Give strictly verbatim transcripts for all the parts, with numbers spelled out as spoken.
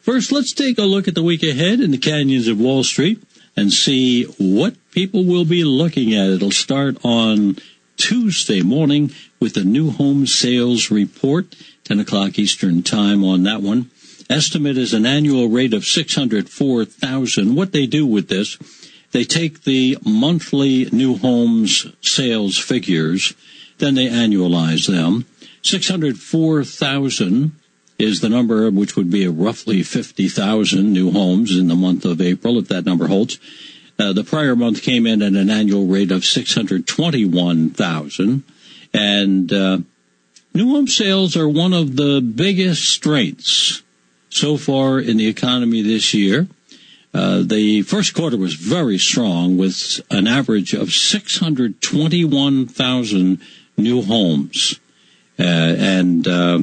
First, let's take a look at the week ahead in the canyons of Wall Street and see what people will be looking at. It'll start on Tuesday morning with the new home sales report, ten o'clock Eastern time on that one. Estimate is an annual rate of six hundred four thousand. What they do with this, they take the monthly new homes sales figures, then they annualize them. six hundred four thousand is the number, which would be roughly fifty thousand new homes in the month of April, if that number holds. Uh, the prior month came in at an annual rate of six hundred twenty-one thousand. And uh, new home sales are one of the biggest strengths so far in the economy this year. Uh, the first quarter was very strong with an average of six hundred twenty-one thousand new homes. Uh, and uh,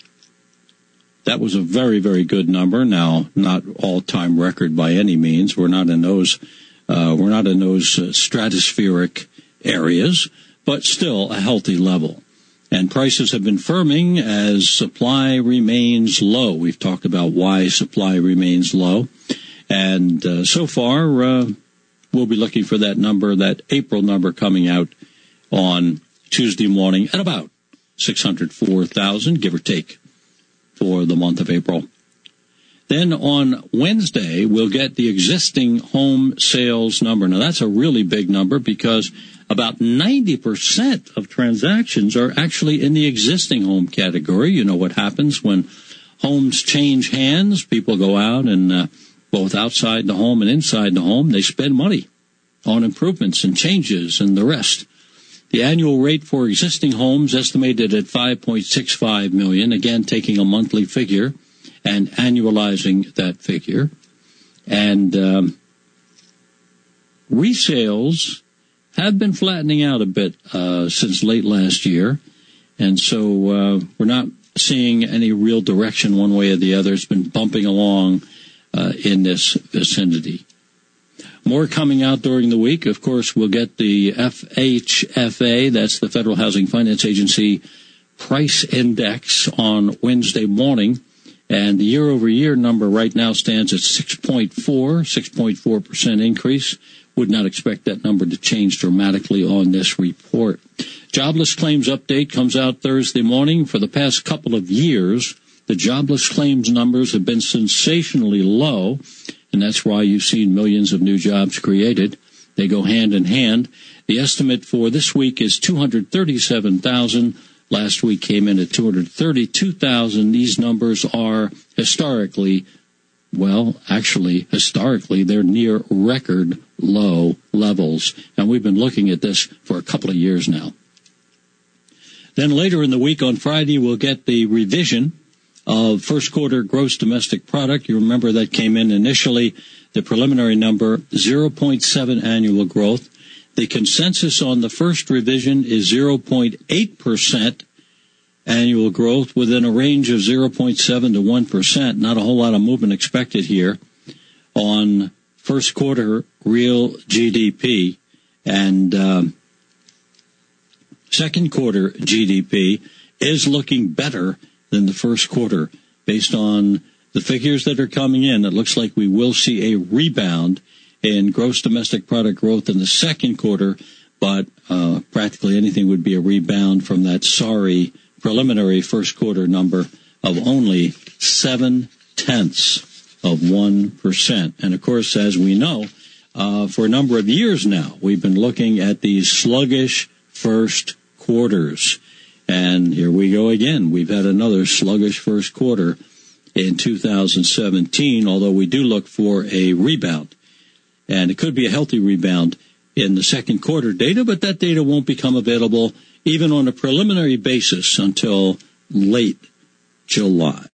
that was a very, very good number. Now, not all-time record by any means. We're not in those, uh, we're not in those uh, stratospheric areas, but still a healthy level. And prices have been firming as supply remains low. We've talked about why supply remains low. And uh, so far, uh, we'll be looking for that number, that April number coming out on Tuesday morning at about six hundred four thousand, give or take, for the month of April. Then on Wednesday, we'll get the existing home sales number. Now, that's a really big number because about ninety percent of transactions are actually in the existing home category. You know what happens when homes change hands. People go out and uh, both outside the home and inside the home, they spend money on improvements and changes and the rest. The annual rate for existing homes estimated at five point six five million dollars, again, taking a monthly figure and annualizing that figure. And um, resales have been flattening out a bit uh, since late last year. And so uh, we're not seeing any real direction one way or the other. It's been bumping along uh, in this vicinity. More coming out during the week. Of course, we'll get the F H F A, that's the Federal Housing Finance Agency price index on Wednesday morning. And the year-over-year number right now stands at six point four, six point four percent increase. Would not expect that number to change dramatically on this report. Jobless claims update comes out Thursday morning. For the past couple of years, the jobless claims numbers have been sensationally low, and that's why you've seen millions of new jobs created. They go hand in hand. The estimate for this week is two hundred thirty-seven thousand. Last week came in at two hundred thirty-two thousand. These numbers are historically, well, actually, historically, they're near record low levels. And we've been looking at this for a couple of years now. Then later in the week on Friday, we'll get the revision of first quarter gross domestic product. You remember that came in initially, the preliminary number, zero point seven annual growth. The consensus on the first revision is zero point eight percent annual growth within a range of zero point seven to one percent. Not a whole lot of movement expected here on first quarter real G D P. And um, second quarter G D P is looking better than the first quarter. Based on the figures that are coming in, it looks like we will see a rebound in gross domestic product growth in the second quarter, but uh, practically anything would be a rebound from that sorry preliminary first quarter number of only seven tenths of one percent. And of course, as we know, uh, for a number of years now, we've been looking at these sluggish first quarters. And here we go again. We've had another sluggish first quarter in two thousand seventeen, although we do look for a rebound. And it could be a healthy rebound in the second quarter data, but that data won't become available even on a preliminary basis until late July.